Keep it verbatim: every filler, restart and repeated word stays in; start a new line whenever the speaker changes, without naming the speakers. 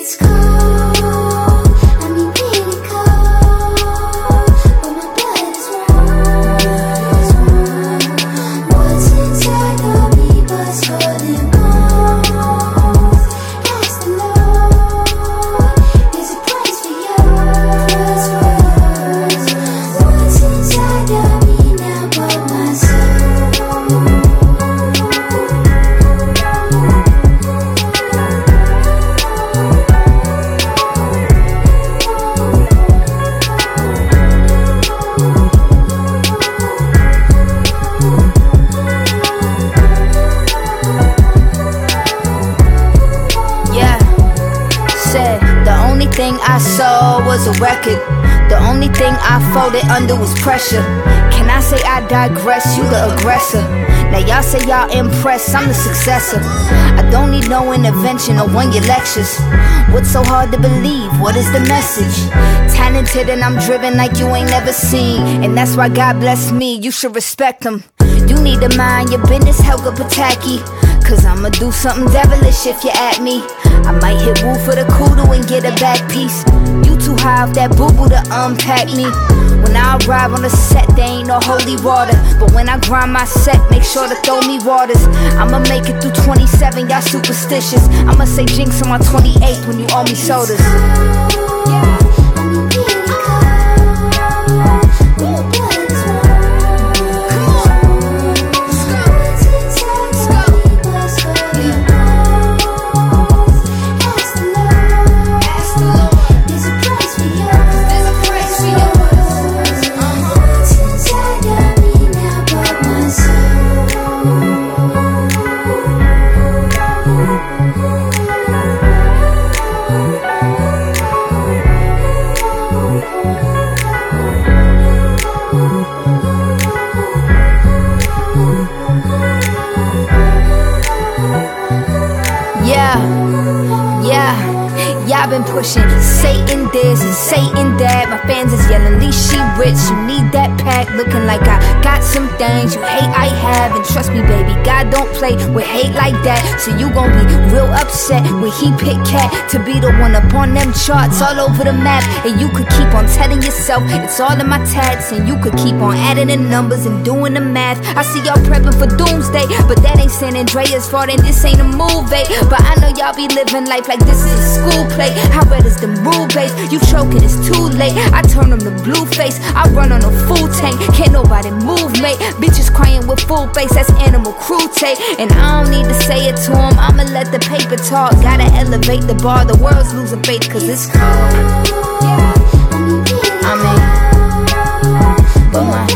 It's cold, I mean really cold, but my blood is warm. What's inside of me but skull and bones? Ask the Lord, there's a place for yours. What's inside of me now but my soul?
The only thing I saw was a record. The only thing I folded under was pressure. Can I say I digress? You the aggressor. Now y'all say y'all impressed, I'm the successor. I don't need no intervention or one your lectures. What's so hard to believe? What is the message? Talented and I'm driven like you ain't never seen. And that's why God bless me, you should respect him. You need to mind your business, Helga Pataki. Cause I'ma do something devilish if you at me. I might hit woo for the kudu and get a back piece. You too high off that boo-boo to unpack me. When I arrive on the set, there ain't no holy water. But when I grind my set, make sure to throw me waters. I'ma make it through twenty-seven, y'all superstitious. I'ma say jinx on my twenty-eighth when you owe me sodas. Yeah, yeah, y'all been pushing Satan this and Satan that. My fans is yelling, least she rich. You need that pack, looking like I got some things you hate I have. And trust me, baby, God don't play with hate like that. So you gon' be real upset when he pick Cat to be the one up on them charts all over the map. And you could keep on telling yourself it's all in my tats. And you could keep on adding the numbers and doing the math. I see y'all prepping for doomsday, but that ain't San Andreas fault and this ain't a movie. But I know y'all be living life like this is a school play. How red is the rule base? You choking, it's too late. I turn them to blue face. I run on a full tank. Can't nobody move, mate. Bitches crying with full face. That's animal cruelty. And I don't need to say it to them. I'ma let the paper talk. Gotta elevate the bar. The world's losing faith cause it's cold. I mean, but my